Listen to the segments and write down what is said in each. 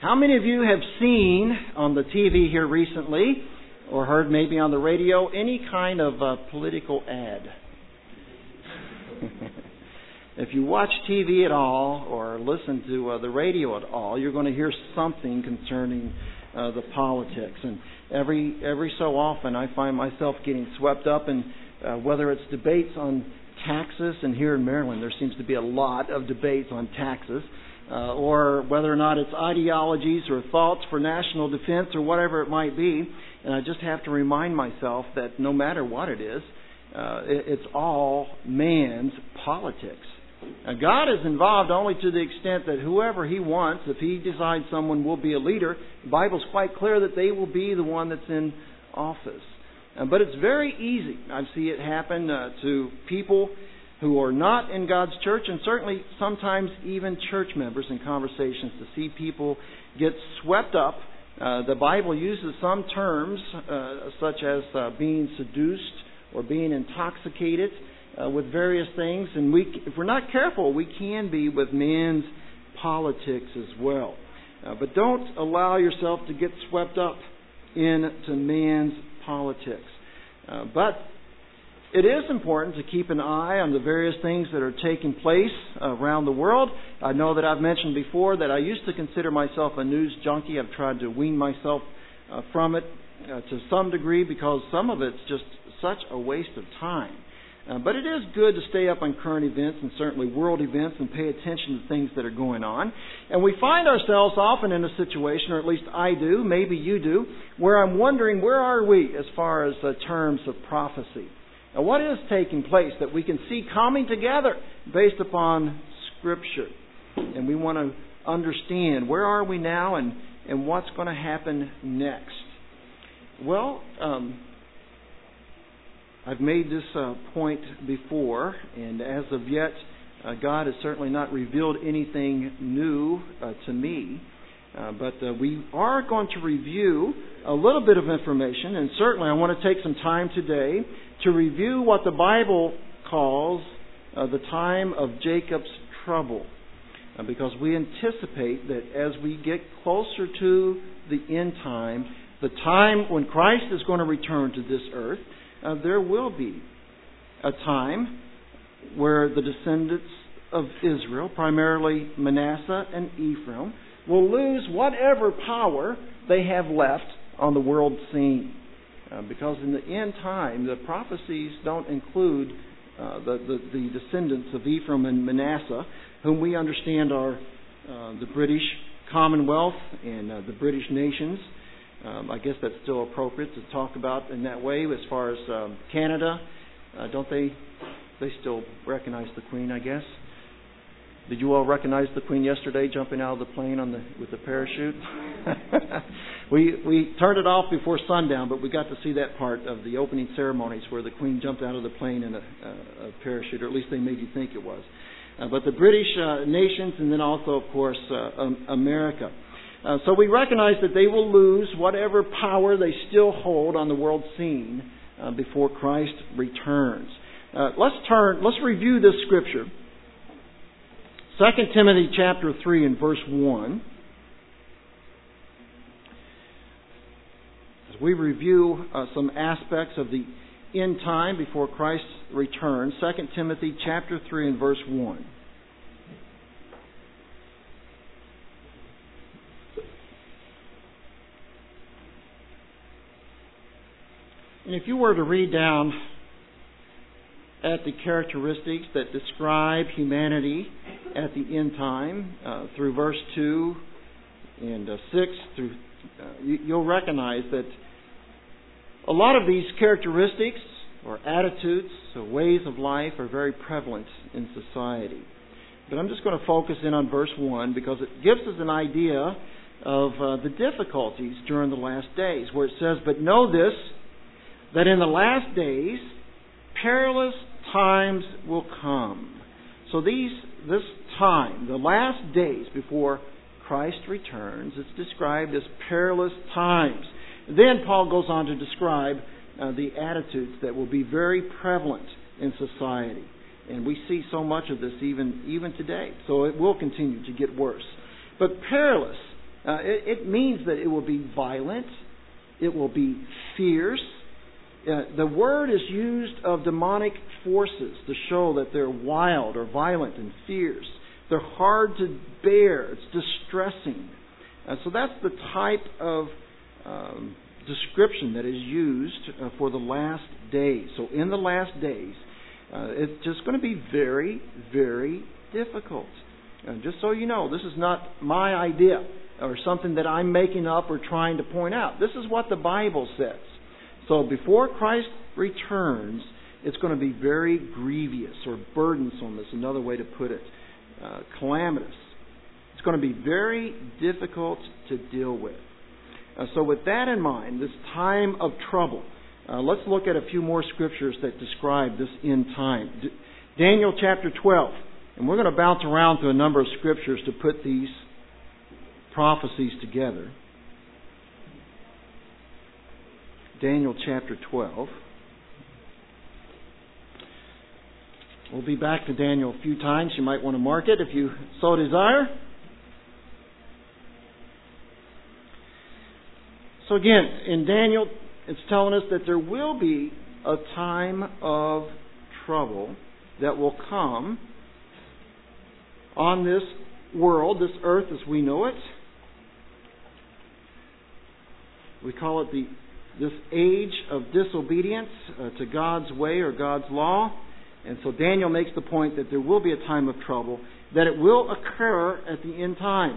How many of you have seen on the TV here recently, or heard maybe on the radio, any kind of political ad? If you watch TV at all or listen to the radio at all, you're going to hear something concerning the politics. And every so often I find myself getting swept up in whether it's debates on taxes, and here in Maryland there seems to be a lot of debates on taxes, or whether or not it's ideologies or thoughts for national defense or whatever it might be. And I just have to remind myself that no matter what it is, it's all man's politics. Now, God is involved only to the extent that whoever He wants, if He decides someone will be a leader, the Bible's quite clear that they will be the one that's in office. But it's very easy. I see it happen to people who are not in God's church, and certainly sometimes even church members in conversations, to see people get swept up. The Bible uses some terms such as being seduced or being intoxicated with various things, and if we're not careful, we can be with man's politics as well. But don't allow yourself to get swept up into man's politics. But it is important to keep an eye on the various things that are taking place around the world. I know that I've mentioned before that I used to consider myself a news junkie. I've tried to wean myself from it to some degree, because some of it's just such a waste of time. But it is good to stay up on current events and certainly world events and pay attention to things that are going on. And we find ourselves often in a situation, or at least I do, maybe you do, where I'm wondering, where are we as far as terms of prophecy? Now, what is taking place that we can see coming together based upon Scripture? And we want to understand, where are we now and what's going to happen next? Well, I've made this point before, and as of yet, God has certainly not revealed anything new to me. But we are going to review a little bit of information, and certainly I want to take some time today to review what the Bible calls the time of Jacob's trouble. Because we anticipate that as we get closer to the end time, the time when Christ is going to return to this earth, there will be a time where the descendants of Israel, primarily Manasseh and Ephraim, will lose whatever power they have left on the world scene. Because in the end time, the prophecies don't include the descendants of Ephraim and Manasseh, whom we understand are the British Commonwealth and the British nations. I guess that's still appropriate to talk about in that way. As far as Canada, don't they still recognize the Queen, I guess? Did you all recognize the Queen yesterday jumping out of the plane with the parachute? We turned it off before sundown, but we got to see that part of the opening ceremonies where the Queen jumped out of the plane in a parachute, or at least they made you think it was. But the British nations, and then also, of course, America. So we recognize that they will lose whatever power they still hold on the world scene before Christ returns. Let's review this scripture. 2 Timothy chapter 3 and verse 1. As we review some aspects of the end time before Christ returns, 2 Timothy chapter 3 and verse 1. And if you were to read down at the characteristics that describe humanity at the end time, through verse 2 and 6, you'll recognize that a lot of these characteristics or attitudes or ways of life are very prevalent in society. But I'm just going to focus in on verse 1 because it gives us an idea of the difficulties during the last days, where it says, "But know this, that in the last days perilous times will come." So this time, the last days before Christ returns, it's described as perilous times. Then Paul goes on to describe the attitudes that will be very prevalent in society. And we see so much of this even today. So it will continue to get worse. But perilous It means that it will be violent. It will be fierce. The word is used of demonic forces to show that they're wild or violent and fierce. They're hard to bear. It's distressing. So that's the type of description that is used for the last days. So in the last days, it's just going to be very, very difficult. And just so you know, this is not my idea or something that I'm making up or trying to point out. This is what the Bible says. So before Christ returns, it's going to be very grievous or burdensome is another way to put it. Calamitous. It's going to be very difficult to deal with. So with that in mind, this time of trouble, let's look at a few more scriptures that describe this end time. Daniel chapter 12. And we're going to bounce around to a number of scriptures to put these prophecies together. Daniel chapter 12. We'll be back to Daniel a few times. You might want to mark it if you so desire. So again, in Daniel, it's telling us that there will be a time of trouble that will come on this world, this earth as we know it. We call it this age of disobedience to God's way or God's law. And so Daniel makes the point that there will be a time of trouble, that it will occur at the end time.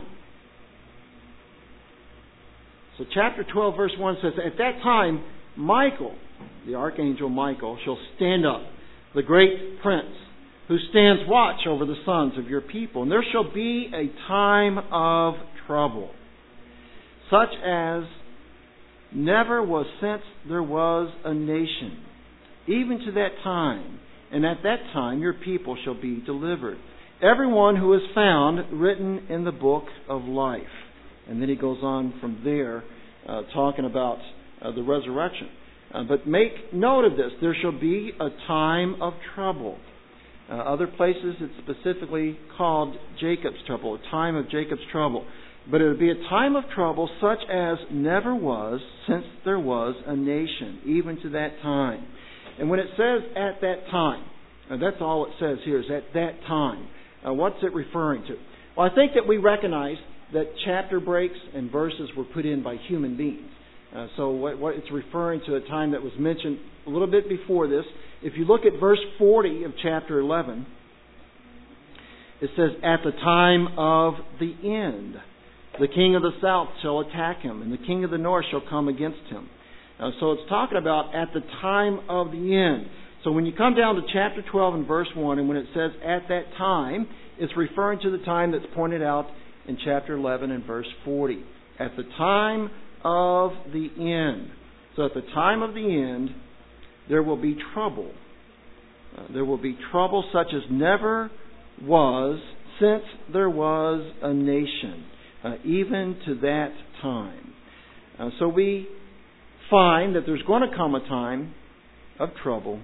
So chapter 12 verse 1 says, "At that time, Michael, the archangel Michael, shall stand up, the great prince, who stands watch over the sons of your people. And there shall be a time of trouble, such as never was since there was a nation, even to that time. And at that time your people shall be delivered, everyone who is found written in the book of life." And then he goes on from there, talking about the resurrection. But make note of this. There shall be a time of trouble. Other places it's specifically called Jacob's trouble, a time of Jacob's trouble. But it would be a time of trouble such as never was since there was a nation, even to that time. And when it says at that time, that's all it says here is at that time. What's it referring to? Well, I think that we recognize that chapter breaks and verses were put in by human beings. So what it's referring to a time that was mentioned a little bit before this. If you look at verse 40 of chapter 11, it says, "At the time of the end, the king of the south shall attack him, and the king of the north shall come against him." So it's talking about at the time of the end. So when you come down to chapter 12 and verse 1, and when it says at that time, it's referring to the time that's pointed out in chapter 11 and verse 40. At the time of the end. So at the time of the end, there will be trouble. There will be trouble such as never was since there was a nation, even to that time. So we find that there's going to come a time of trouble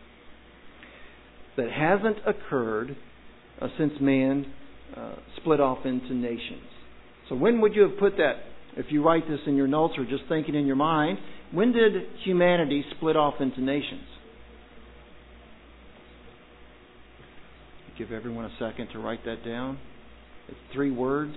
that hasn't occurred since man split off into nations. So when would you have put that? If you write this in your notes or just thinking in your mind, when did humanity split off into nations? Give everyone a second to write that down. It's 3 words.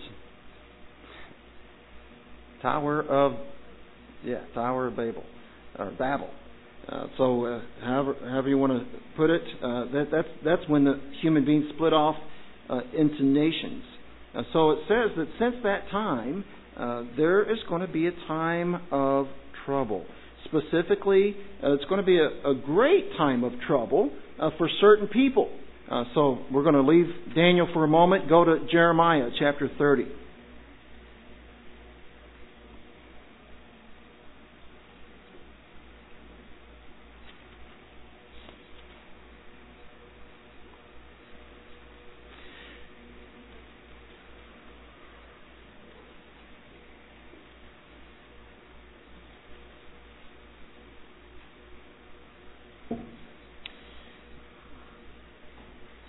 Tower of Babel, or Babel. However you want to put it, that's when the human beings split off into nations. So it says that since that time, there is going to be a time of trouble. Specifically, it's going to be a great time of trouble for certain people. So we're going to leave Daniel for a moment, go to Jeremiah chapter 30.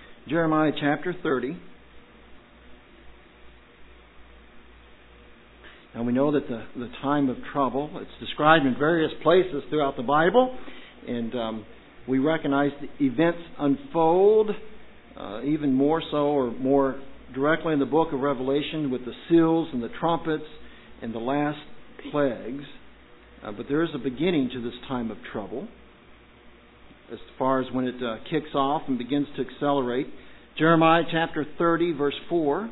Jeremiah chapter 30. And we know that the time of trouble, it's described in various places throughout the Bible, and we recognize the events unfold even more so or more directly in the book of Revelation with the seals and the trumpets and the last plagues. But there is a beginning to this time of trouble as far as when it kicks off and begins to accelerate. Jeremiah chapter 30, verse 4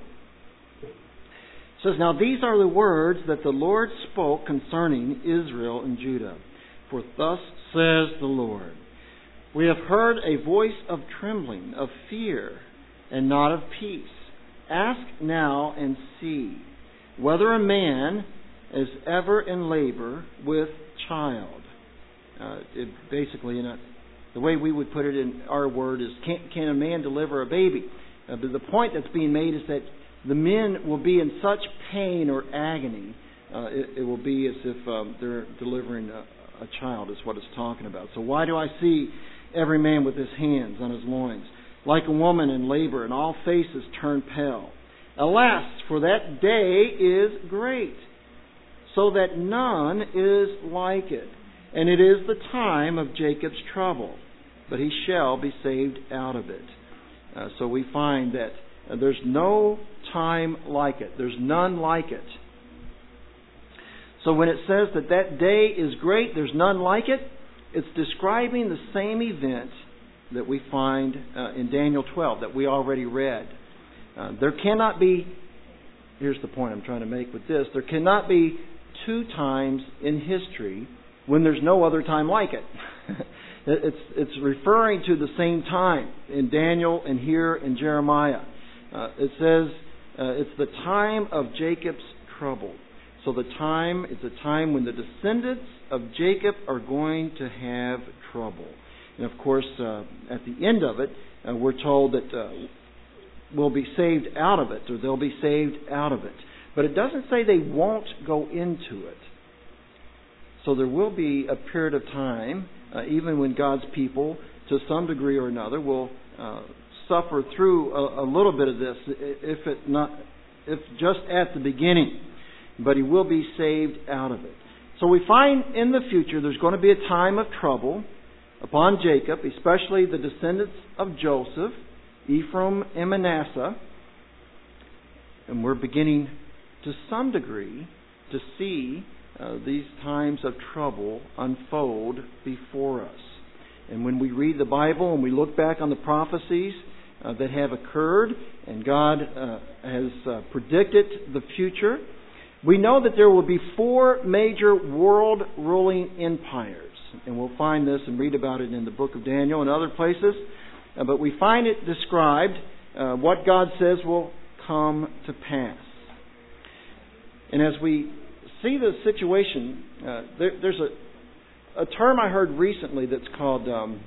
says, "Now these are the words that the Lord spoke concerning Israel and Judah. For thus says the Lord, we have heard a voice of trembling, of fear, and not of peace. Ask now and see whether a man is ever in labor with child." Basically, the way we would put it in our word is, can a man deliver a baby? But the point that's being made is that the men will be in such pain or agony, it will be as if they're delivering a child, is what it's talking about. So why do I see every man with his hands on his loins, like a woman in labor, and all faces turn pale? Alas, for that day is great, so that none is like it. And it is the time of Jacob's trouble, but he shall be saved out of it. So we find that there's no time like it. There's none like it. So when it says that that day is great, there's none like it, it's describing the same event that we find in Daniel 12 that we already read. There cannot be, here's the point I'm trying to make with this, there cannot be two times in history when there's no other time like it. It's referring to the same time in Daniel and here in Jeremiah. It says it's the time of Jacob's trouble. So it's a time when the descendants of Jacob are going to have trouble. And of course, at the end of it, we're told that we'll be saved out of it, or they'll be saved out of it. But it doesn't say they won't go into it. So there will be a period of time, even when God's people, to some degree or another, will suffer through a little bit of this, if just at the beginning. But he will be saved out of it. So we find in the future there's going to be a time of trouble upon Jacob, especially the descendants of Joseph, Ephraim and Manasseh. And we're beginning to some degree to see these times of trouble unfold before us. And when we read the Bible and we look back on the prophecies that have occurred and God has predicted the future, we know that there will be 4 major world ruling empires. And we'll find this and read about it in the book of Daniel and other places. But we find it described, what God says will come to pass. And as we see the situation, there's a term I heard recently that's called,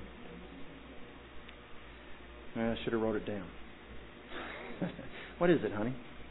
I should have wrote it down. What is it, honey?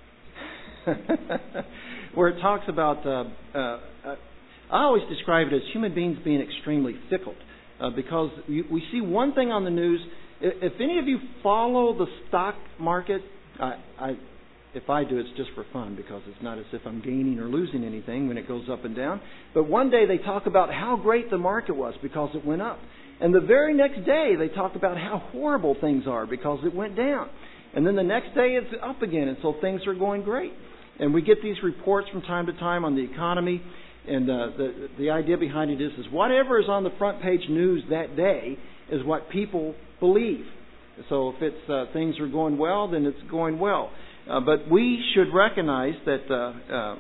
Where it talks about, I always describe it as human beings being extremely fickle. Because we see one thing on the news. If any of you follow the stock market, if I do, it's just for fun, because it's not as if I'm gaining or losing anything when it goes up and down. But one day they talk about how great the market was because it went up. And the very next day they talk about how horrible things are because it went down. And then the next day it's up again, and so things are going great. And we get these reports from time to time on the economy. And the idea behind it is whatever is on the front page news that day is what people believe. So if it's things are going well, then it's going well. But we should recognize that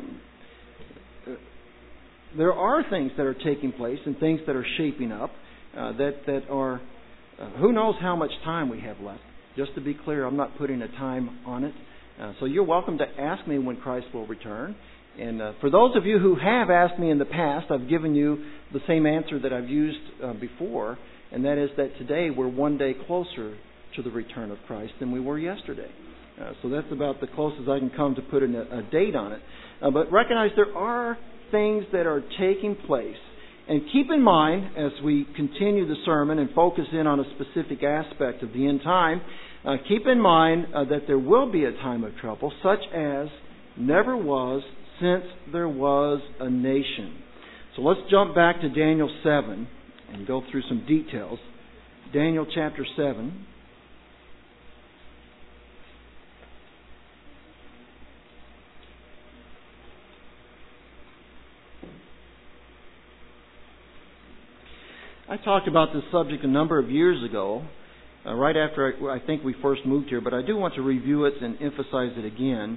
there are things that are taking place and things that are shaping up that are, who knows how much time we have left. Just to be clear, I'm not putting a time on it. So you're welcome to ask me when Christ will return. And for those of you who have asked me in the past, I've given you the same answer that I've used before, and that is that today we're one day closer to the return of Christ than we were yesterday. So that's about the closest I can come to putting a date on it. But recognize there are things that are taking place. And keep in mind, as we continue the sermon and focus in on a specific aspect of the end time, keep in mind that there will be a time of trouble such as never was since there was a nation. So let's jump back to Daniel 7 and go through some details. Daniel chapter 7. I talked about this subject a number of years ago, right after I think we first moved here, but I do want to review it and emphasize it again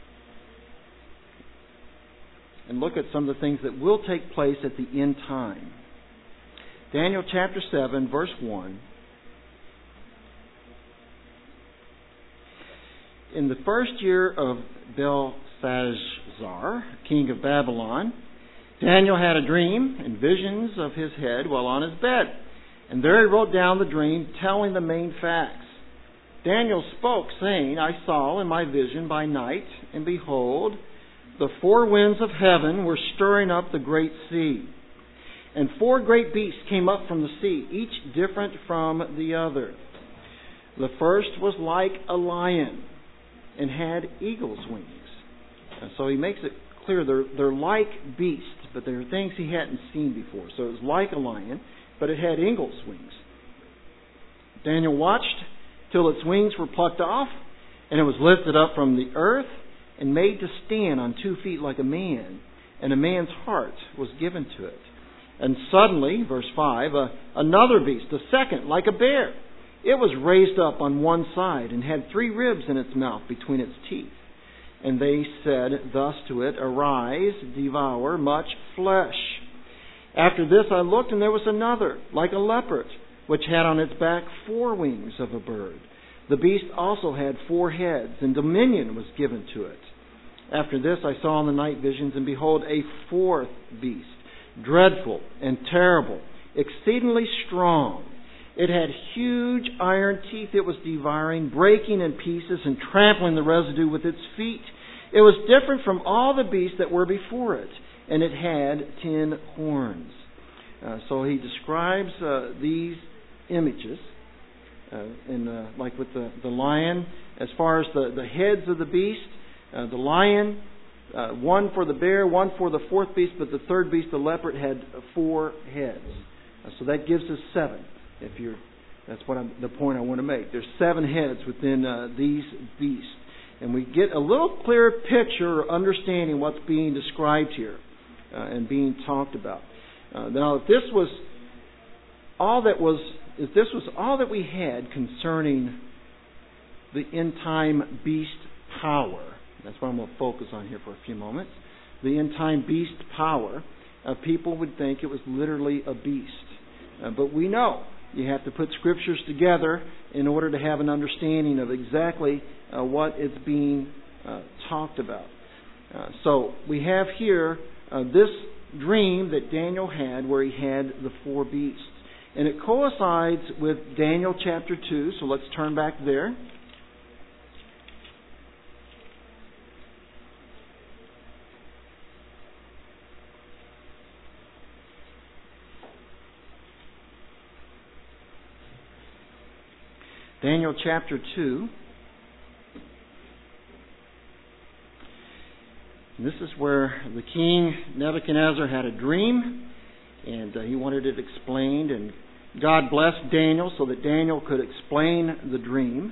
and look at some of the things that will take place at the end time. Daniel chapter 7, verse 1. In the first year of Belshazzar, king of Babylon, Daniel had a dream and visions of his head while on his bed. And there he wrote down the dream, telling the main facts. Daniel spoke, saying, I saw in my vision by night, and behold, the four winds of heaven were stirring up the great sea. And four great beasts came up from the sea, each different from the other. The first was like a lion, and had eagle's wings. And so he makes it clear they're like beasts, but they're things he hadn't seen before. So it was like a lion, but it had eagle's wings. Daniel watched till its wings were plucked off, and it was lifted up from the earth and made to stand on 2 feet like a man, and a man's heart was given to it. And suddenly, verse 5, another beast, the second, like a bear. It was raised up on one side and had 3 ribs in its mouth between its teeth. And they said thus to it, Arise, devour much flesh. After this I looked, and there was another, like a leopard, which had on its back 4 wings of a bird. The beast also had 4 heads, and dominion was given to it. After this I saw in the night visions, and behold, a 4th beast, dreadful and terrible, exceedingly strong. It had huge iron teeth it was devouring, breaking in pieces and trampling the residue with its feet. It was different from all the beasts that were before it, and it had 10 horns. So he describes these images, like with the lion, as far as the heads of the beast, the lion, one for the bear, one for the 4th beast, but the 3rd beast, the leopard, had 4 heads. So that gives us 7. That's the point I want to make. There's 7 heads within these beasts. And we get a little clearer picture or understanding what's being described here and being talked about. Now, if this was all that we had concerning the end time beast power, that's what I'm going to focus on here for a few moments. The end time beast power, people would think it was literally a beast. But we know you have to put scriptures together in order to have an understanding of exactly what is being talked about. So we have here this dream that Daniel had where he had the 4 beasts. And it coincides with Daniel chapter 2, so let's turn back there. Daniel chapter 2. This is where the king Nebuchadnezzar had a dream, and he wanted it explained, and God blessed Daniel so that Daniel could explain the dream.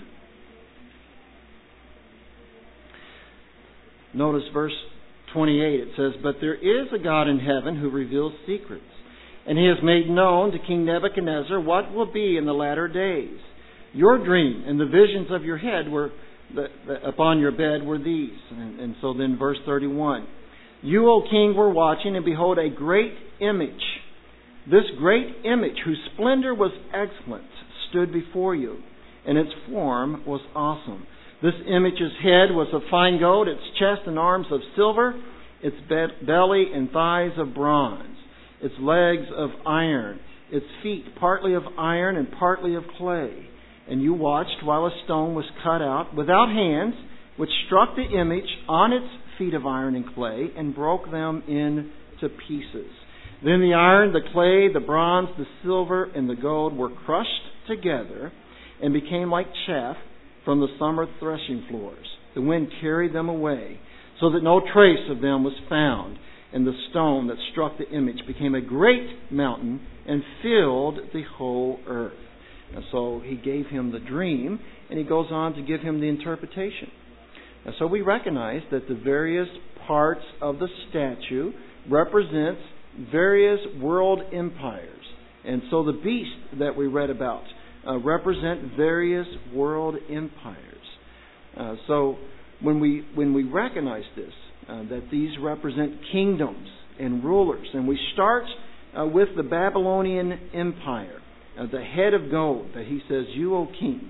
Notice verse 28. It says, But there is a God in heaven who reveals secrets, and he has made known to King Nebuchadnezzar what will be in the latter days. Your dream and the visions of your head were upon your bed were these. And so then verse 31. You, O king, were watching, and behold, a great image. This great image, whose splendor was excellent, stood before you, and its form was awesome. This image's head was of fine gold, its chest and arms of silver, its belly and thighs of bronze, its legs of iron, its feet partly of iron and partly of clay. And you watched while a stone was cut out without hands, which struck the image on its feet of iron and clay and broke them into pieces. Then the iron, the clay, the bronze, the silver, and the gold were crushed together and became like chaff from the summer threshing floors. The wind carried them away. so that no trace of them was found. And the stone that struck the image became a great mountain and filled the whole earth. And so he gave him the dream, and he goes on to give him the interpretation. And so we recognize that the various parts of the statue represents various world empires. And so the beast that we read about represent various world empires. So when we recognize this, that these represent kingdoms and rulers, and we start with the Babylonian Empire, the head of gold, that he says, "You, O king,"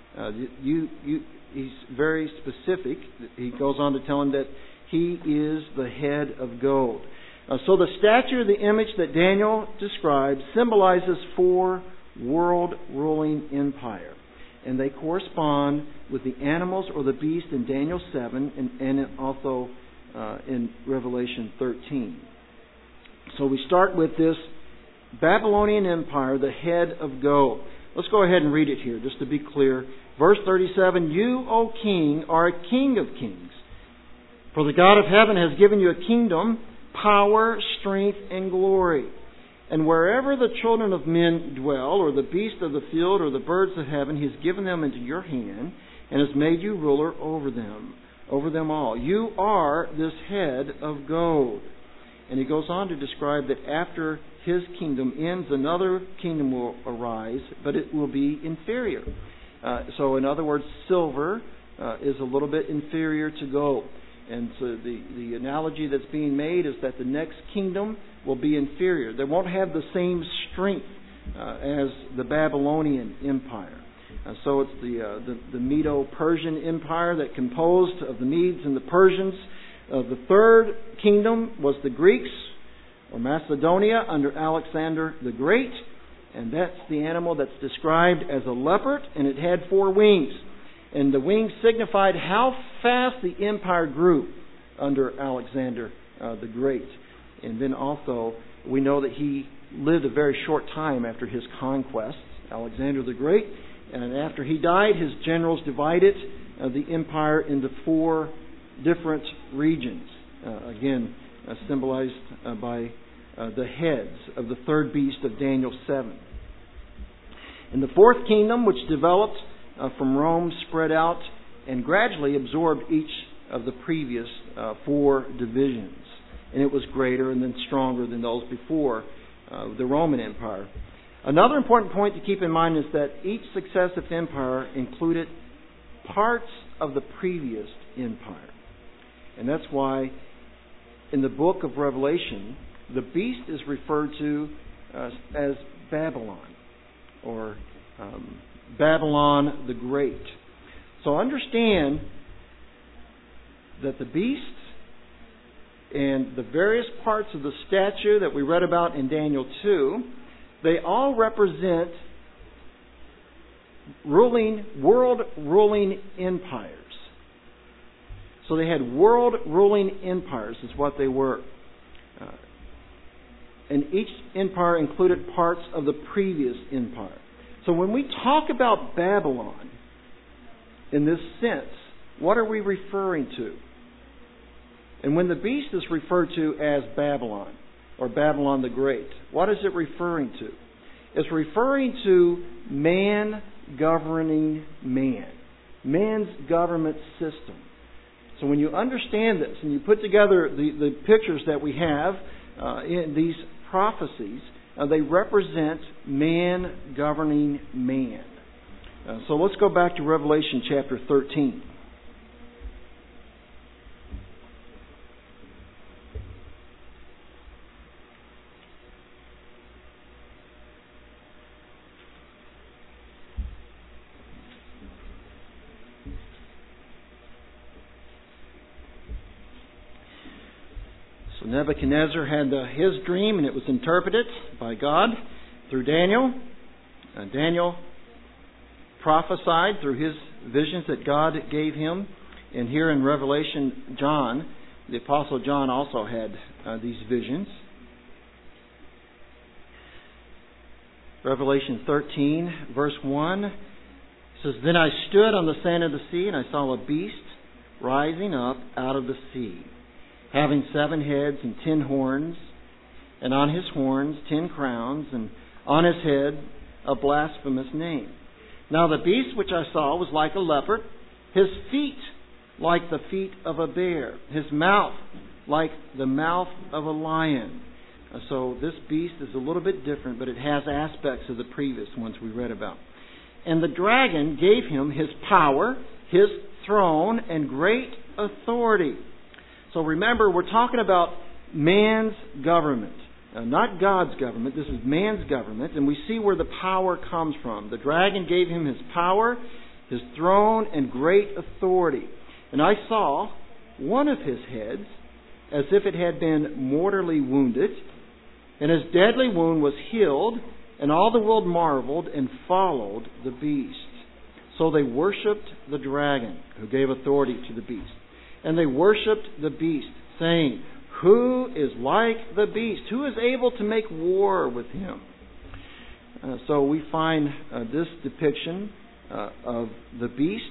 he's very specific. He goes on to tell him that he is the head of gold. So the statue, the image that Daniel describes, symbolizes 4 world ruling empire. And they correspond with the animals or the beast in Daniel 7 and also in Revelation 13. So we start with this Babylonian Empire, the head of gold. Let's go ahead and read it here, just to be clear. Verse 37, "You, O king, are a king of kings. For the God of heaven has given you a kingdom, power, strength, and glory. And wherever the children of men dwell, or the beasts of the field, or the birds of heaven, He has given them into your hand, and has made you ruler over them all. You are this head of gold." And he goes on to describe that after his kingdom ends, another kingdom will arise, but it will be inferior. So in other words, silver is a little bit inferior to gold. And so the analogy that's being made is that the next kingdom will be inferior. They won't have the same strength as the Babylonian Empire. So it's the Medo-Persian Empire that composed of the Medes and the Persians. The third kingdom was the Greeks, or Macedonia, under Alexander the Great. And that's the animal that's described as a leopard, and it had 4 wings. And the wings signified how fast the empire grew under Alexander the Great. And then also, we know that he lived a very short time after his conquests, Alexander the Great. And after he died, his generals divided the empire into 4 different regions. Again, symbolized by the heads of the third beast of Daniel 7. And the fourth kingdom, which developed from Rome, spread out and gradually absorbed each of the previous 4 divisions. And it was greater and then stronger than those before the Roman Empire. Another important point to keep in mind is that each successive empire included parts of the previous empire. And that's why in the book of Revelation, the beast is referred to as Babylon, or Babylon the Great. So understand that the beast and the various parts of the statue that we read about in Daniel 2, they all represent world ruling empires. So they had world ruling empires is what they were. And each empire included parts of the previous empire. So when we talk about Babylon in this sense, what are we referring to? And when the beast is referred to as Babylon, or Babylon the Great, what is it referring to? It's referring to man governing man. Man's government system. So when you understand this and you put together the pictures that we have in these prophecies, they represent man governing man. So let's go back to Revelation chapter 13. So Nebuchadnezzar had his dream, and it was interpreted by God through Daniel. Daniel prophesied through his visions that God gave him. And here in Revelation, John, the Apostle John, also had these visions. Revelation 13, verse 1 says, "Then I stood on the sand of the sea, and I saw a beast rising up out of the sea, having 7 heads and 10 horns, and on his horns 10 crowns, and on his head a blasphemous name. Now the beast which I saw was like a leopard, his feet like the feet of a bear, his mouth like the mouth of a lion. So this beast is a little bit different, but it has aspects of the previous ones we read about. And the dragon gave him his power, his throne, and great authority. So remember, we're talking about man's government. Not God's government. This is man's government. And we see where the power comes from. The dragon gave him his power, his throne, and great authority. And I saw one of his heads as if it had been mortally wounded, and his deadly wound was healed, and all the world marveled and followed the beast. So they worshipped the dragon, who gave authority to the beast. And they worshipped the beast, saying, "Who is like the beast? Who is able to make war with him?" So we find this depiction of the beast.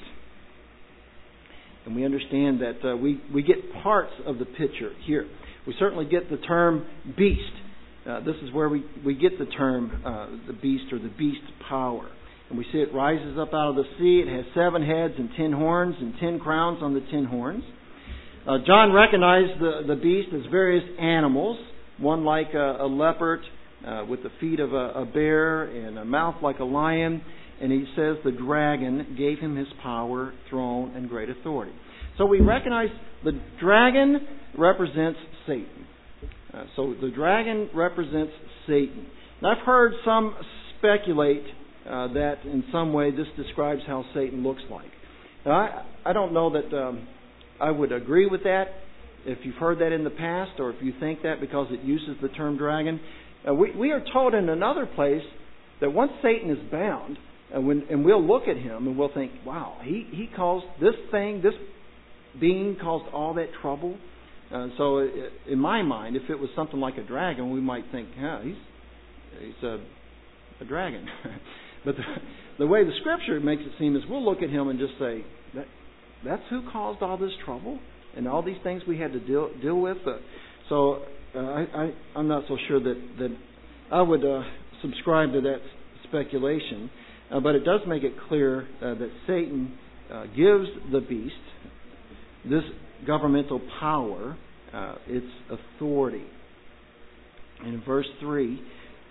And we understand that we get parts of the picture here. We certainly get the term beast. This is where we get the term the beast, or the beast power. And we see it rises up out of the sea. It has 7 heads and 10 horns and 10 crowns on the 10 horns. John recognized the beast as various animals, one like a leopard with the feet of a bear and a mouth like a lion. And he says the dragon gave him his power, throne, and great authority. So we recognize the dragon represents Satan. So the dragon represents Satan. And I've heard some speculate that in some way this describes how Satan looks like. Now, I don't know that I would agree with that if you've heard that in the past, or if you think that because it uses the term dragon. We are told in another place that once Satan is bound, and we'll look at him and we'll think, wow, he caused this thing, this being caused all that trouble. So in my mind, if it was something like a dragon, we might think, yeah, he's a dragon. But the way the Scripture makes it seem is we'll look at him and just say, that's who caused all this trouble and all these things we had to deal with. I'm not so sure that I would subscribe to that speculation. But it does make it clear that Satan gives the beast this governmental power, its authority. And in verse 3,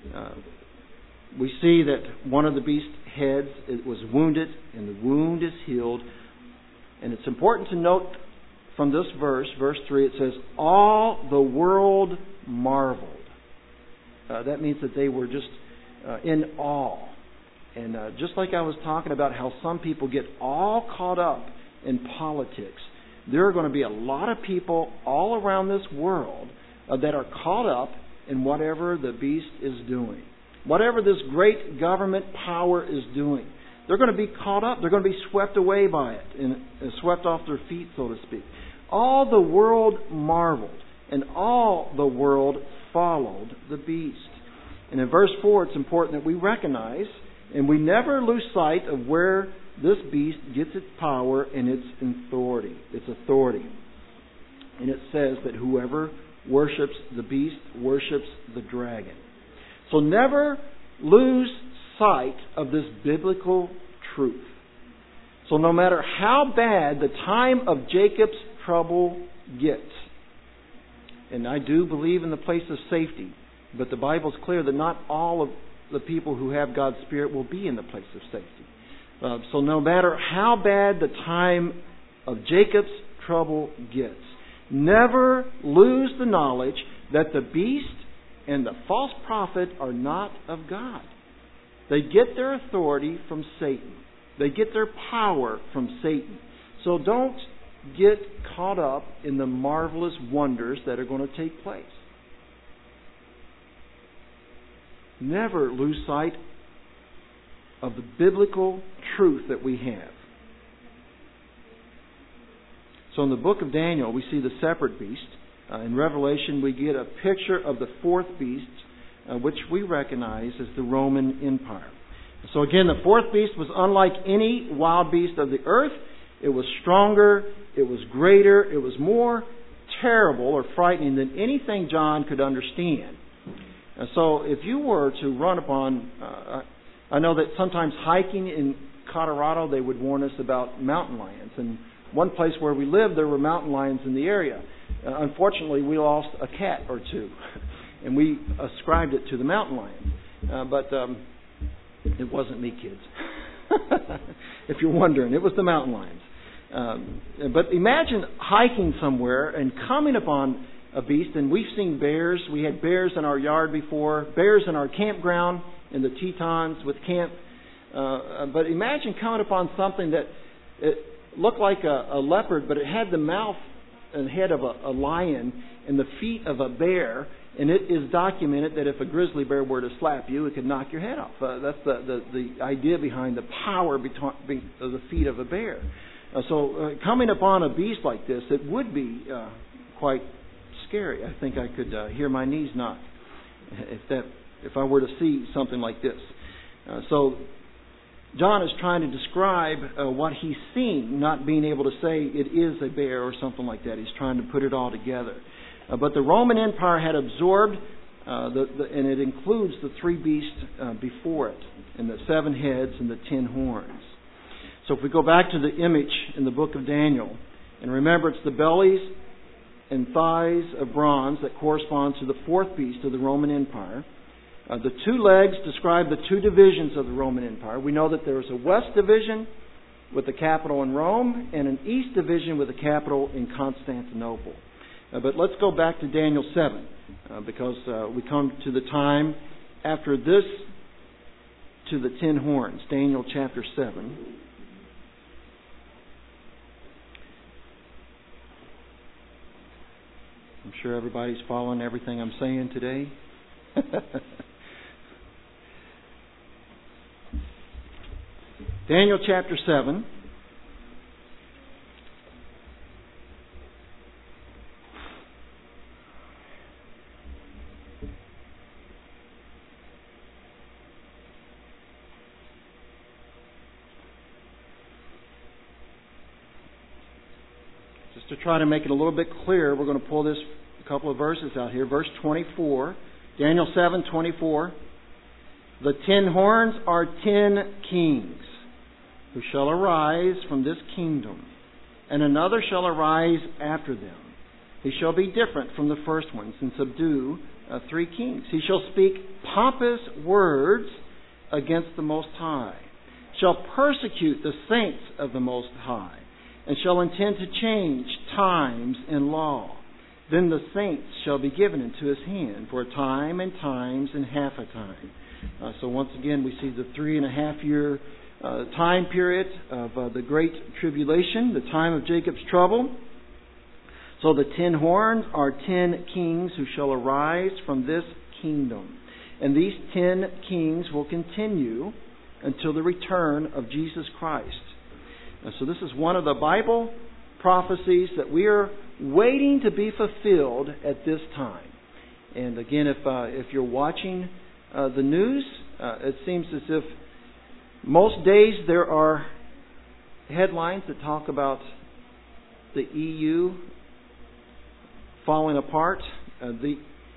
we see that one of the beast's heads was wounded, and the wound is healed. And it's important to note from this verse 3, it says, all the world marveled. That means that they were just in awe. And just like I was talking about how some people get all caught up in politics, there are going to be a lot of people all around this world that are caught up in whatever the beast is doing. Whatever this great government power is doing. They're going to be caught up. They're going to be swept away by it and swept off their feet, so to speak. All the world marveled, and all the world followed the beast. And in verse 4, it's important that we recognize and we never lose sight of where this beast gets its power and its authority. And it says that whoever worships the beast worships the dragon. So never lose sight of this biblical truth. So no matter how bad the time of Jacob's trouble gets, and I do believe in the place of safety, but the Bible's clear that not all of the people who have God's Spirit will be in the place of safety. So no matter how bad the time of Jacob's trouble gets, never lose the knowledge that the beast and the false prophet are not of God. They get their authority from Satan. They get their power from Satan. So don't get caught up in the marvelous wonders that are going to take place. Never lose sight of the biblical truth that we have. So in the book of Daniel, we see the separate beast. In Revelation, we get a picture of the fourth beast, which we recognize as the Roman Empire. So again, the fourth beast was unlike any wild beast of the earth. It was stronger It was greater. It was more terrible or frightening than anything John could understand. And so if you were to run upon, I know that sometimes hiking in Colorado, they would warn us about mountain lions. And one place where we lived, there were mountain lions in the area. Unfortunately, we lost a cat or two, and we ascribed it to the mountain lion. But it wasn't me, kids. If you're wondering, it was the mountain lions. But imagine hiking somewhere and coming upon a beast, and we've seen bears. We had bears in our yard before, bears in our campground, in the Tetons with camp. But imagine coming upon something that it looked like a leopard, but it had the mouth and head of a lion and the feet of a bear. And it is documented that if a grizzly bear were to slap you, it could knock your head off. That's the idea behind the power of the feet of a bear. So coming upon a beast like this, it would be quite scary. I think I could hear my knees knock if I were to see something like this. So John is trying to describe what he's seen, not being able to say it is a bear or something like that. He's trying to put it all together. But the Roman Empire had absorbed, and it includes the three beasts before it, and the 7 heads and the 10 horns. So if we go back to the image in the book of Daniel, and remember it's the bellies and thighs of bronze that corresponds to the 4th beast of the Roman Empire. The 2 legs describe the 2 divisions of the Roman Empire. We know that there is a west division with the capital in Rome and an east division with the capital in Constantinople. But let's go back to Daniel 7 because we come to the time after this to the 10 horns. Daniel chapter 7. I'm sure everybody's following everything I'm saying today. Daniel chapter 7. Just to try to make it a little bit clearer, we're going to pull this a couple of verses out here. Verse 24, Daniel 7:24. The 10 horns are 10 kings who shall arise from this kingdom, and another shall arise after them. He shall be different from the first ones and subdue 3 kings. He shall speak pompous words against the Most High, shall persecute the saints of the Most High, and shall intend to change times and law. Then the saints shall be given into his hand for a time and times and half a time. So once again, we see the 3.5 year time period of the Great Tribulation, the time of Jacob's trouble. So the 10 horns are 10 kings who shall arise from this kingdom. And these 10 kings will continue until the return of Jesus Christ. So this is one of the Bible prophecies that we are waiting to be fulfilled at this time. And again, if you're watching the news, it seems as if most days there are headlines that talk about the EU falling apart. The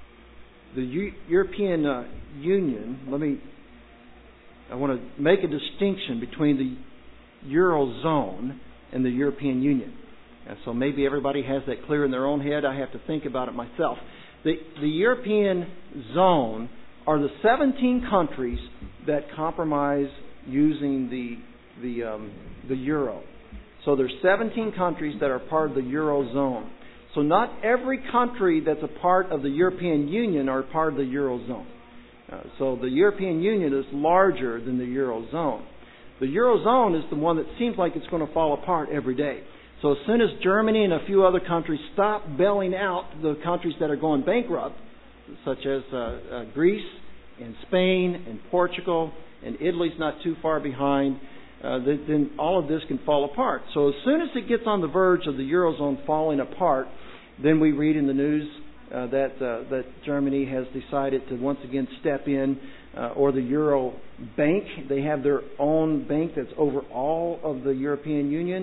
European Union, I want to make a distinction between the Eurozone and the European Union. So maybe everybody has that clear in their own head. I have to think about it myself. The European zone are the 17 countries that compromise using the euro. So there's 17 countries that are part of the Eurozone. So not every country that's a part of the European Union are part of the Eurozone. So the European Union is larger than the Eurozone. The Eurozone is the one that seems like it's going to fall apart every day. So as soon as Germany and a few other countries stop bailing out the countries that are going bankrupt, such as Greece and Spain and Portugal, and Italy's not too far behind, then all of this can fall apart. So as soon as it gets on the verge of the Eurozone falling apart, then we read in the news that Germany has decided to once again step in, or the Euro Bank. They have their own bank that's over all of the European Union.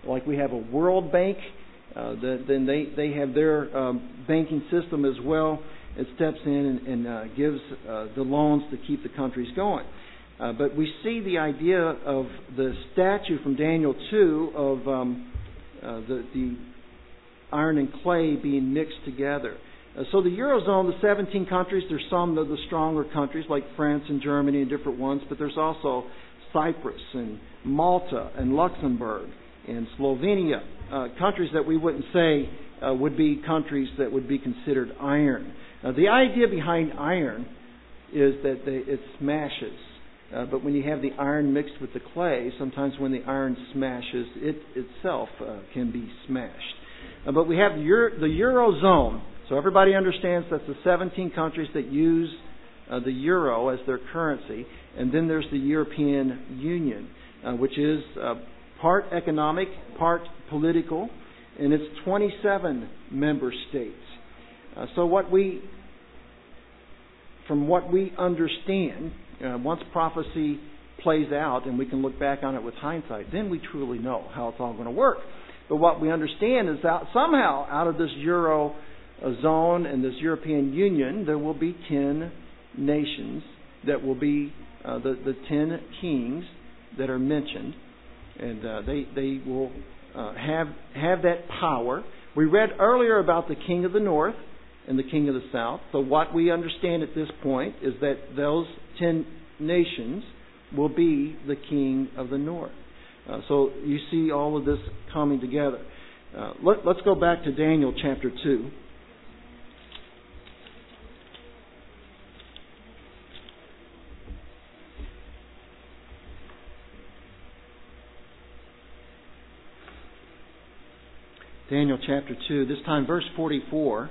like we have a World Bank, then they have their banking system as well. It steps in and gives the loans to keep the countries going. But we see the idea of the statue from Daniel 2 of the iron and clay being mixed together. So the Eurozone, the 17 countries, there's some of the stronger countries like France and Germany and different ones, but there's also Cyprus and Malta and Luxembourg and Slovenia, countries that we wouldn't say would be countries that would be considered iron. The idea behind iron is that it smashes. But when you have the iron mixed with the clay, sometimes when the iron smashes, it itself can be smashed. But we have the Eurozone. So everybody understands that's the 17 countries that use the euro as their currency. And then there's the European Union, which is part economic, part political, and it's 27 member states. From what we understand, once prophecy plays out and we can look back on it with hindsight, then we truly know how it's all going to work. But what we understand is that somehow out of this Euro zone and this European Union, there will be 10 nations that will be the 10 kings that are mentioned. And they will have that power. We read earlier about the king of the north and the king of the south. So what we understand at this point is that those 10 nations will be the king of the north. So you see all of this coming together. Let's go back to Daniel chapter 2. Daniel chapter 2, this time verse 44.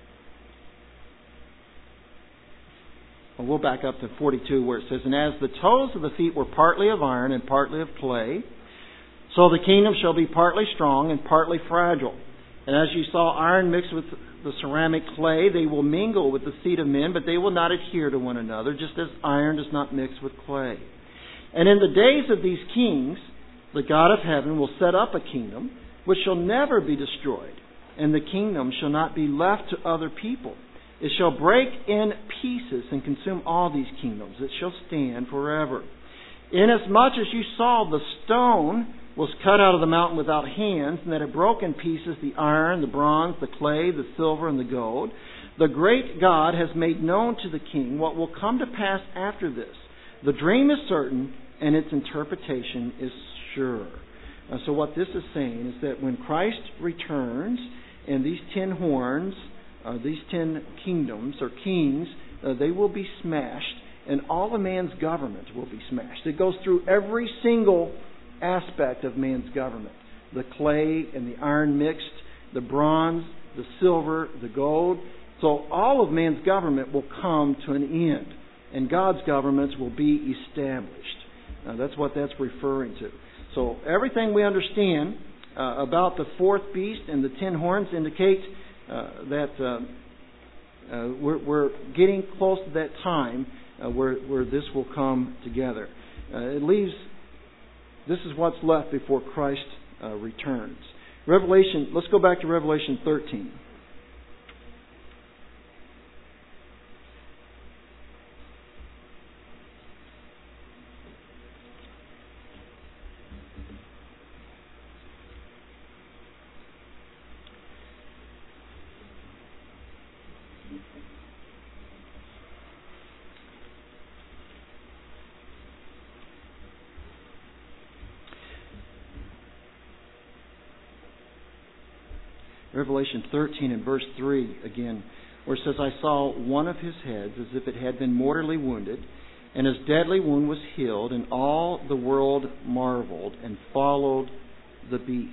We'll back up to 42 where it says, "And as the toes of the feet were partly of iron and partly of clay, so the kingdom shall be partly strong and partly fragile. And as you saw iron mixed with the ceramic clay, they will mingle with the seed of men, but they will not adhere to one another, just as iron does not mix with clay. And in the days of these kings, the God of heaven will set up a kingdom which shall never be destroyed, and the kingdom shall not be left to other people. It shall break in pieces and consume all these kingdoms. It shall stand forever. Inasmuch as you saw the stone was cut out of the mountain without hands, and that it broke in pieces the iron, the bronze, the clay, the silver, and the gold, the great God has made known to the king what will come to pass after this. The dream is certain, and its interpretation is sure." So what this is saying is that when Christ returns and these 10 horns, these 10 kingdoms or kings, they will be smashed, and all of man's government will be smashed. It goes through every single aspect of man's government. The clay and the iron mixed, the bronze, the silver, the gold. So all of man's government will come to an end, and God's governments will be established. That's what that's referring to. So everything we understand about the fourth beast and the 10 horns indicate that we're getting close to that time where this will come together. This is what's left before Christ returns. Let's go back to Revelation 13. Revelation 13 and verse 3 again, where it says, "I saw one of his heads as if it had been mortally wounded, and his deadly wound was healed, and all the world marveled and followed the beast."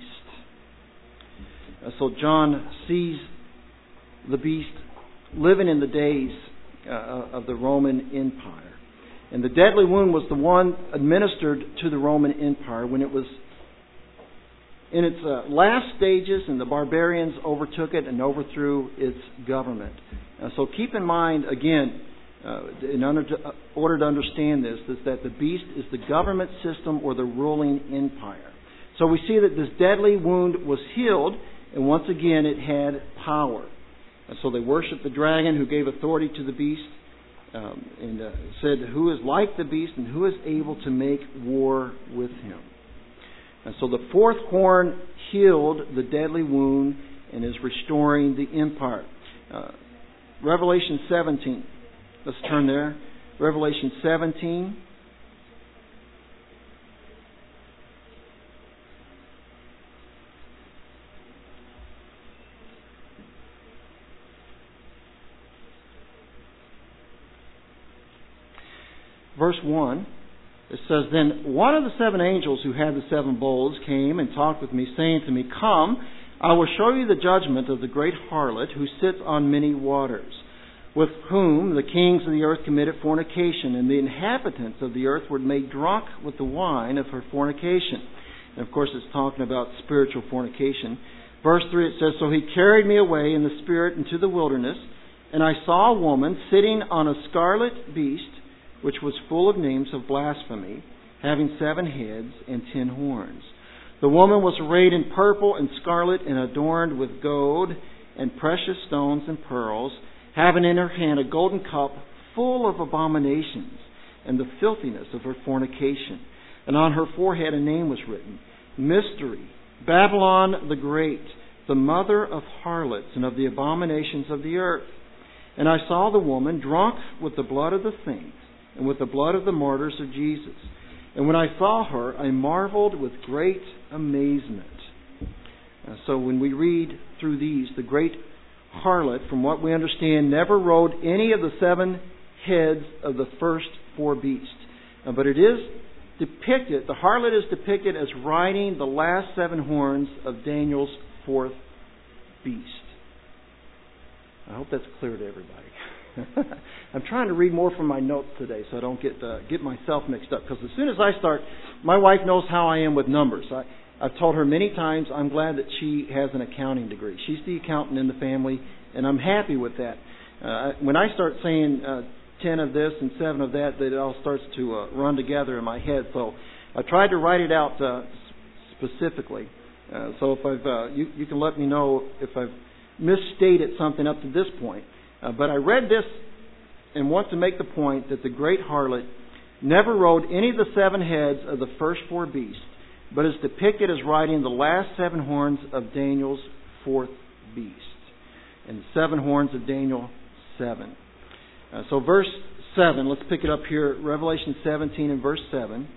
So John sees the beast living in the days of the Roman Empire. And the deadly wound was the one administered to the Roman Empire when it was in its last stages, and the barbarians overtook it and overthrew its government. So keep in mind, again, in order to understand this, is that the beast is the government system or the ruling empire. So we see that this deadly wound was healed, and once again it had power. And so they worshiped the dragon who gave authority to the beast, and said, who is like the beast and who is able to make war with him? And so the fourth horn healed the deadly wound and is restoring the empire. Revelation 17. Let's turn there. Revelation 17. Verse 1, it says, Then one of the seven angels who had the seven bowls came and talked with me, saying to me, Come, I will show you the judgment of the great harlot who sits on many waters, with whom the kings of the earth committed fornication, and the inhabitants of the earth were made drunk with the wine of her fornication. And of course it's talking about spiritual fornication. Verse 3, it says, So he carried me away in the spirit into the wilderness, and I saw a woman sitting on a scarlet beast, which was full of names of blasphemy, having 7 heads and 10 horns. The woman was arrayed in purple and scarlet and adorned with gold and precious stones and pearls, having in her hand a golden cup full of abominations and the filthiness of her fornication. And on her forehead a name was written, Mystery, Babylon the Great, the mother of harlots and of the abominations of the earth. And I saw the woman drunk with the blood of the saints, and with the blood of the martyrs of Jesus. And when I saw her, I marveled with great amazement. So when we read through these, the great harlot, from what we understand, never rode any of the 7 heads of the first 4 beasts. But it is depicted, the harlot is depicted as riding the last 7 horns of Daniel's 4th beast. I hope that's clear to everybody. I'm trying to read more from my notes today so I don't get myself mixed up. Because as soon as I start, my wife knows how I am with numbers. I've told her many times I'm glad that she has an accounting degree. She's the accountant in the family, and I'm happy with that. When I start saying 10 of this and 7 of that, it all starts to run together in my head. So I tried to write it out specifically. So if you can let me know if I've misstated something up to this point. But I read this and want to make the point that the great harlot never rode any of the 7 heads of the first 4 beasts, but is depicted as riding the last 7 horns of Daniel's 4th beast. And the 7 horns of Daniel 7. So verse 7, let's pick it up here, Revelation 17 and verse 7.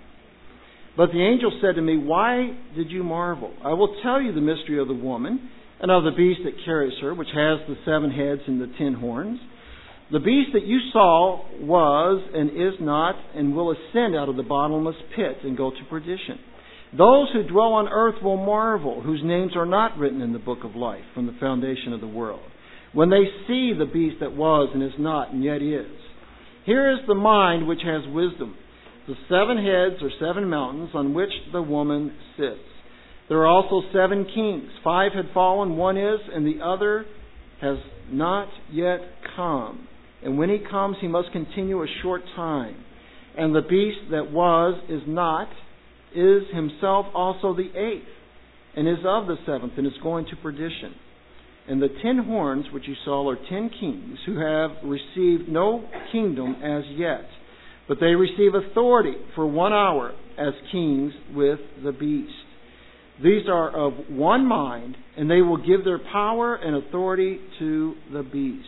But the angel said to me, Why did you marvel? I will tell you the mystery of the woman, and of the beast that carries her, which has the 7 heads and the 10 horns. The beast that you saw was and is not and will ascend out of the bottomless pit and go to perdition. Those who dwell on earth will marvel, whose names are not written in the book of life from the foundation of the world, when they see the beast that was and is not and yet is. Here is the mind which has wisdom. The 7 heads are 7 mountains on which the woman sits. There are also 7 kings. 5 had fallen, 1 is, and the other has not yet come. And when he comes, he must continue a short time. And the beast that was, is not, is himself also the 8th, and is of the 7th, and is going to perdition. And the 10 horns which you saw are 10 kings, who have received no kingdom as yet, but they receive authority for 1 hour as kings with the beast. These are of one mind, and they will give their power and authority to the beast.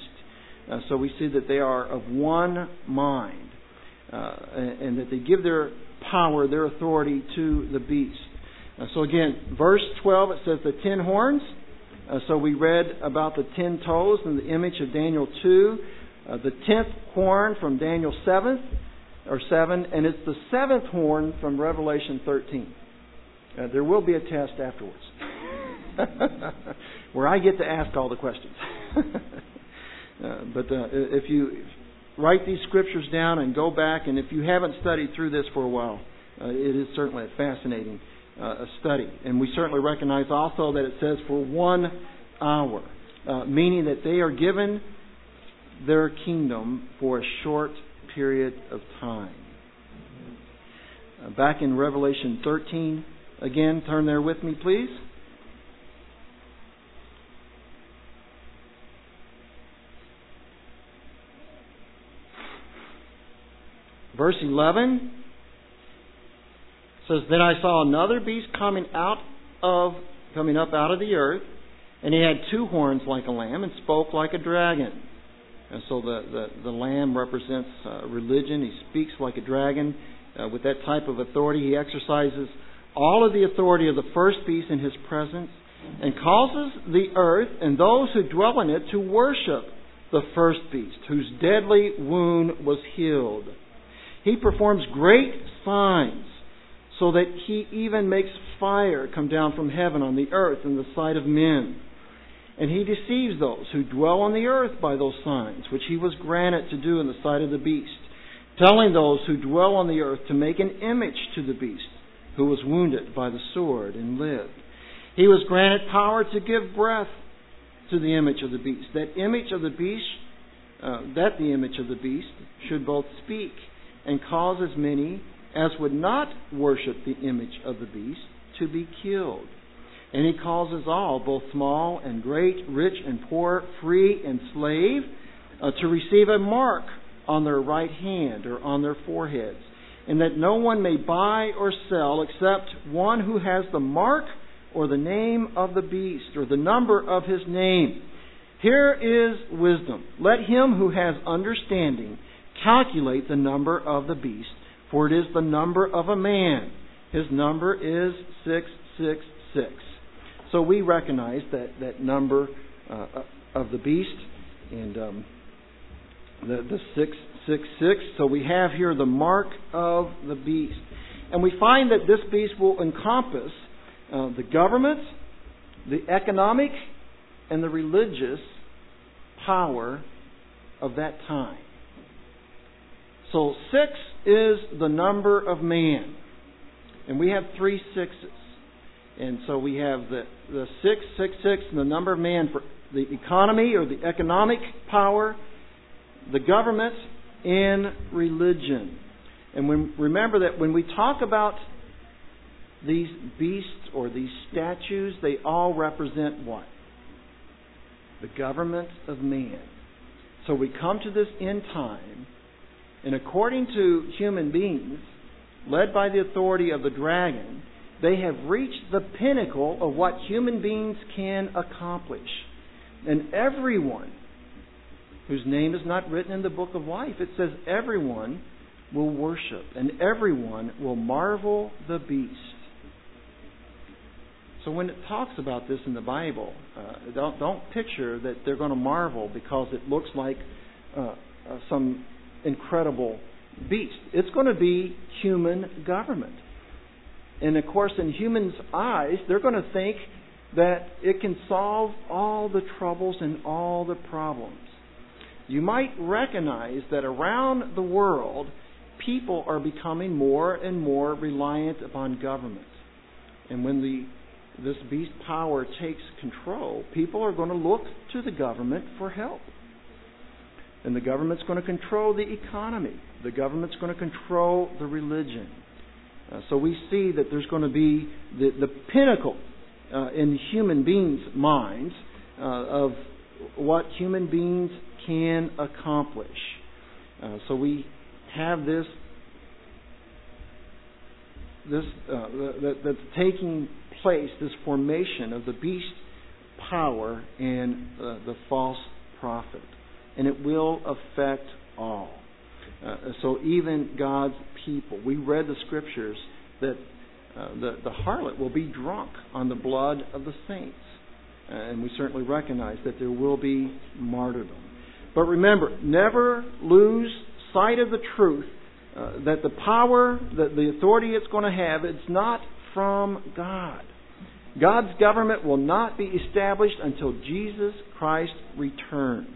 So we see that they are of one mind, and that they give their power, their authority to the beast. So again, verse 12, it says the 10 horns. So we read about the 10 toes in the image of Daniel 2. The 10th horn from Daniel 7, and it's the 7th horn from Revelation 13. There will be a test afterwards where I get to ask all the questions. But if you write these scriptures down and go back, and if you haven't studied through this for a while, it is certainly a fascinating study. And we certainly recognize also that it says for 1 hour, meaning that they are given their kingdom for a short period of time. Back in Revelation 13, Again, turn there with me, please. Verse 11 says, "Then I saw another beast coming up out of the earth, and he had two horns like a lamb and spoke like a dragon." And so the lamb represents religion. He speaks like a dragon. With that type of authority, he exercises all of the authority of the first beast in his presence, and causes the earth and those who dwell in it to worship the first beast, whose deadly wound was healed. He performs great signs, so that he even makes fire come down from heaven on the earth in the sight of men. And he deceives those who dwell on the earth by those signs, which he was granted to do in the sight of the beast, telling those who dwell on the earth to make an image to the beast, who was wounded by the sword and lived. He was granted power to give breath to the image of the beast, that the image of the beast should both speak and cause as many as would not worship the image of the beast to be killed. And he causes all, both small and great, rich and poor, free and slave, to receive a mark on their right hand or on their foreheads, and that no one may buy or sell except one who has the mark or the name of the beast or the number of his name. Here is wisdom. Let him who has understanding calculate the number of the beast, for it is the number of a man. His number is 666. So we recognize that number of the beast and the 666. So we have here the mark of the beast. And we find that this beast will encompass the government, the economic, and the religious power of that time. So 6 is the number of man. And we have 3 sixes. And so we have the 666 and the number of man for the economy or the economic power, the government, and religion. And remember that when we talk about these beasts or these statues, they all represent what? The government of man. So we come to this end time, and according to human beings, led by the authority of the dragon, they have reached the pinnacle of what human beings can accomplish. And everyone whose name is not written in the book of life, it says everyone will worship and everyone will marvel the beast. So when it talks about this in the Bible, don't picture that they're going to marvel because it looks like some incredible beast. It's going to be human government. And of course, in humans' eyes, they're going to think that it can solve all the troubles and all the problems. You might recognize that around the world, people are becoming more and more reliant upon government. And when this beast power takes control, people are going to look to the government for help. And the government's going to control the economy. The government's going to control the religion. So we see that there's going to be the pinnacle in human beings' minds of what human beings can accomplish. So we have this that's taking place, this formation of the beast power and the false prophet. And it will affect all. So even God's people. We read the scriptures that the harlot will be drunk on the blood of the saints. And we certainly recognize that there will be martyrdom. But remember, never lose sight of the truth that the power, that the authority it's going to have, it's not from God. God's government will not be established until Jesus Christ returns.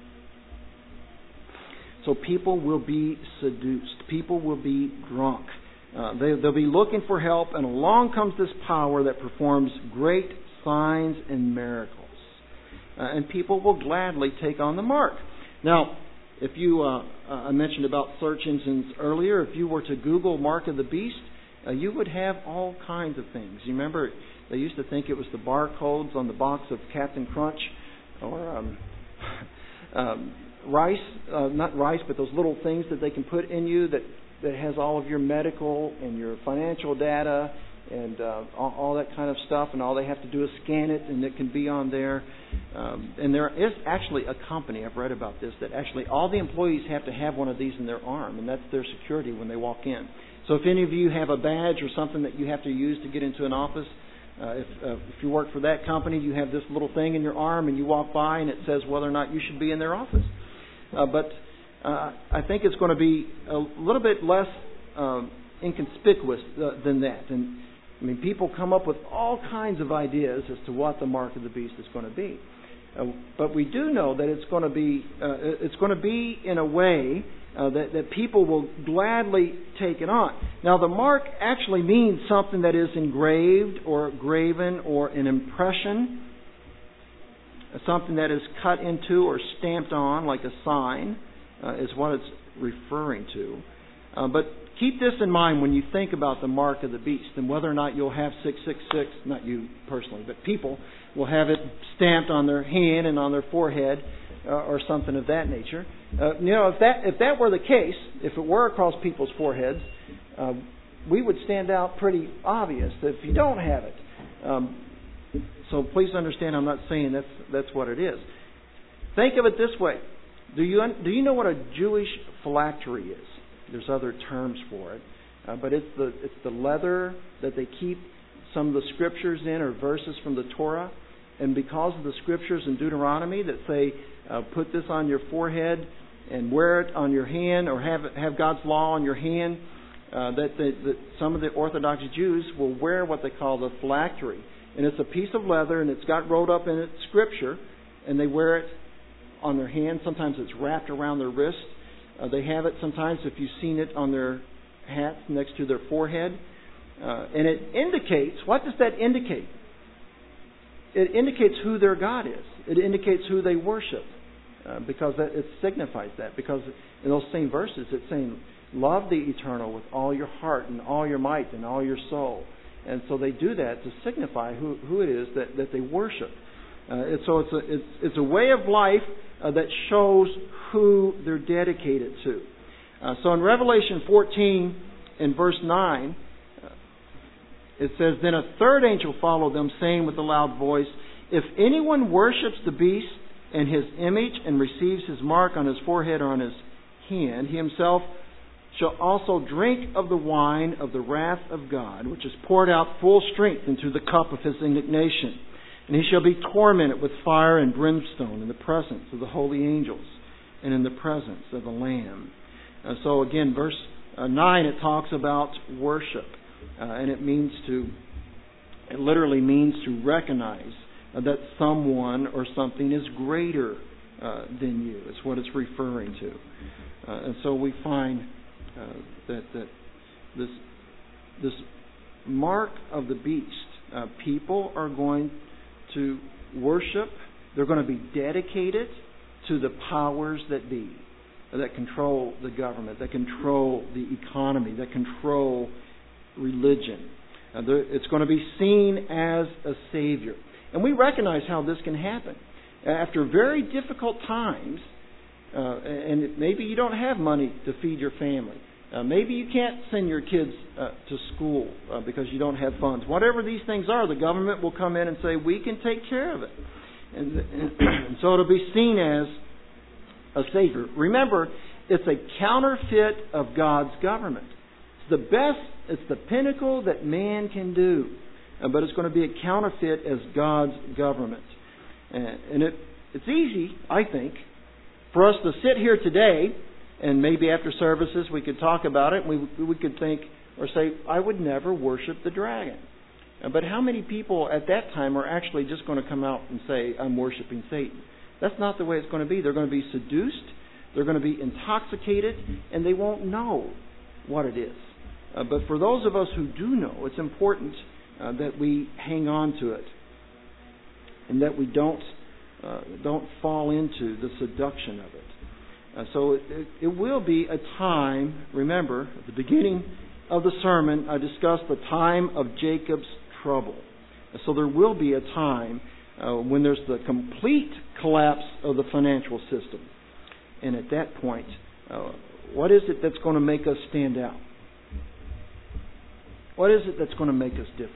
So people will be seduced. People will be drunk. They'll be looking for help, and along comes this power that performs great signs and miracles. And people will gladly take on the mark. Now, if you, I mentioned about search engines earlier, if you were to Google Mark of the Beast, you would have all kinds of things. You remember, they used to think it was the barcodes on the box of Captain Crunch or rice, not rice, but those little things that they can put in you that has all of your medical and your financial data and all that kind of stuff, and all they have to do is scan it, and it can be on there. And there is actually a company, I've read about this, that actually all the employees have to have one of these in their arm, and that's their security when they walk in. So if any of you have a badge or something that you have to use to get into an office, if you work for that company, you have this little thing in your arm, and you walk by, and it says whether or not you should be in their office. But I think it's going to be a little bit less inconspicuous than that. And I mean, people come up with all kinds of ideas as to what the mark of the beast is going to be. But we do know that it's going to be in a way that people will gladly take it on. Now, the mark actually means something that is engraved or graven or an impression, something that is cut into or stamped on like a sign is what it's referring to. But keep this in mind when you think about the mark of the beast and whether or not you'll have 666, not you personally, but people will have it stamped on their hand and on their forehead or something of that nature. If that were the case, if it were across people's foreheads, we would stand out pretty obvious if you don't have it. So please understand, I'm not saying that's what it is. Think of it this way. Do you know what a Jewish phylactery is? There's other terms for it, but it's the leather that they keep some of the scriptures in or verses from the Torah, and because of the scriptures in Deuteronomy that say put this on your forehead and wear it on your hand, or have God's law on your hand, that some of the Orthodox Jews will wear what they call the phylactery, and it's a piece of leather and it's got rolled up in it scripture, and they wear it on their hand. Sometimes it's wrapped around their wrist. They have it sometimes, if you've seen it, on their hats next to their forehead. And it indicates, what does that indicate? It indicates who their God is. It indicates who they worship. Because it signifies that. Because in those same verses, it's saying, love the eternal with all your heart and all your might and all your soul. And so they do that to signify who it is that they worship. So it's a way of life that shows who they're dedicated to. So in Revelation 14, in verse 9, it says, Then a third angel followed them, saying with a loud voice, If anyone worships the beast and his image and receives his mark on his forehead or on his hand, he himself shall also drink of the wine of the wrath of God, which is poured out full strength into the cup of his indignation. And he shall be tormented with fire and brimstone in the presence of the holy angels and in the presence of the Lamb. So again, verse 9, it talks about worship. And it literally means to recognize that someone or something is greater than you. It's what it's referring to. And so we find that this mark of the beast, people are going to worship. They're going to be dedicated to the powers that be, that control the government, that control the economy, that control religion. It's going to be seen as a savior. And we recognize how this can happen. After very difficult times, and maybe you don't have money to feed your family. Maybe you can't send your kids to school because you don't have funds. Whatever these things are, the government will come in and say, we can take care of it. And so it'll be seen as a savior. Remember, it's a counterfeit of God's government. It's the best, it's the pinnacle that man can do. But it's going to be a counterfeit as God's government. And it's easy, I think, for us to sit here today, and maybe after services we could talk about it, and we could think or say, I would never worship the dragon. But how many people at that time are actually just going to come out and say, I'm worshiping Satan? That's not the way it's going to be. They're going to be seduced, they're going to be intoxicated, and they won't know what it is. But for those of us who do know, it's important that we hang on to it, and that we don't fall into the seduction of it. So it will be a time, remember, at the beginning of the sermon, I discussed the time of Jacob's trouble. So there will be a time when there's the complete collapse of the financial system. And at that point, what is it that's going to make us stand out? What is it that's going to make us different?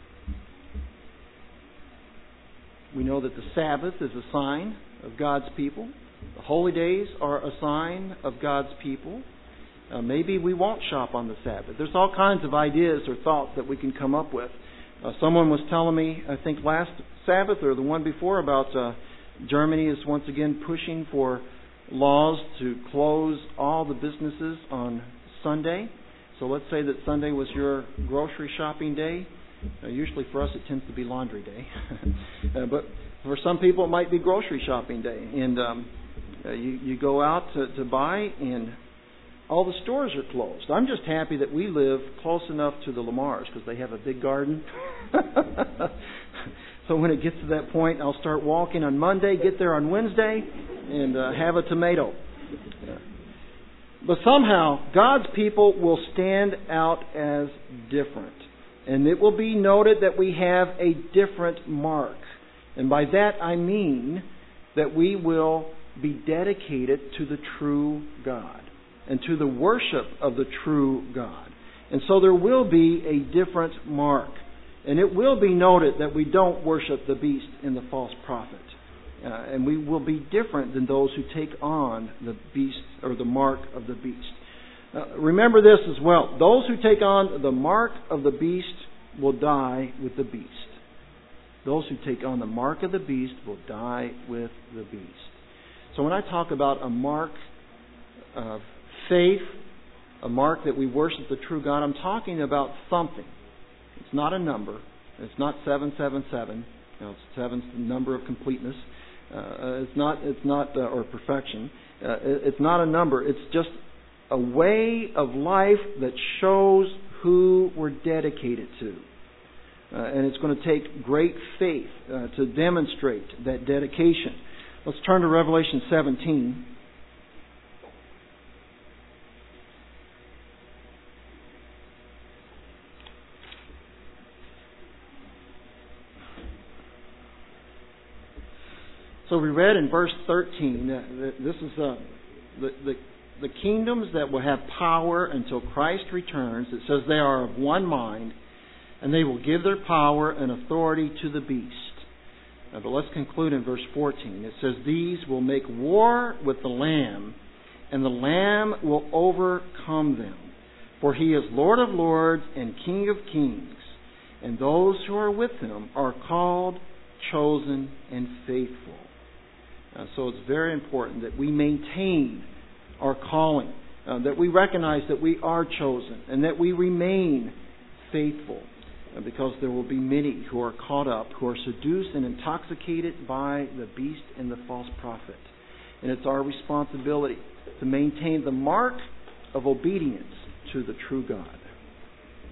We know that the Sabbath is a sign of God's people. The holy days are a sign of God's people. Maybe we won't shop on the Sabbath. There's all kinds of ideas or thoughts that we can come up with. Someone was telling me, I think last Sabbath or the one before, about Germany is once again pushing for laws to close all the businesses on Sunday. So let's say that Sunday was your grocery shopping day. Usually for us it tends to be laundry day. But for some people it might be grocery shopping day. And you go out to buy, and all the stores are closed. I'm just happy that we live close enough to the Lamars because they have a big garden. So when it gets to that point, I'll start walking on Monday, get there on Wednesday, and have a tomato. But somehow, God's people will stand out as different. And it will be noted that we have a different mark. And by that I mean that we will be dedicated to the true God and to the worship of the true God. And so there will be a different mark. And it will be noted that we don't worship the beast and the false prophet. And we will be different than those who take on the beast or the mark of the beast. Remember this as well. Those who take on the mark of the beast will die with the beast. Those who take on the mark of the beast will die with the beast. So when I talk about a mark of faith, a mark that we worship the true God, I'm talking about something. It's not a number. It's not 777. Seven's the number of completeness. It's not or perfection. It's not a number. It's just a way of life that shows who we're dedicated to. And it's going to take great faith to demonstrate that dedication. Let's turn to Revelation 17. So we read in verse 13, this is the kingdoms that will have power until Christ returns. It says they are of one mind, and they will give their power and authority to the beast. But let's conclude in verse 14. It says, these will make war with the Lamb, and the Lamb will overcome them. For he is Lord of lords and King of kings, and those who are with him are called, chosen, and faithful. So it's very important that we maintain our calling, that we recognize that we are chosen, and that we remain faithful, because there will be many who are caught up, who are seduced and intoxicated by the beast and the false prophet. And it's our responsibility to maintain the mark of obedience to the true God.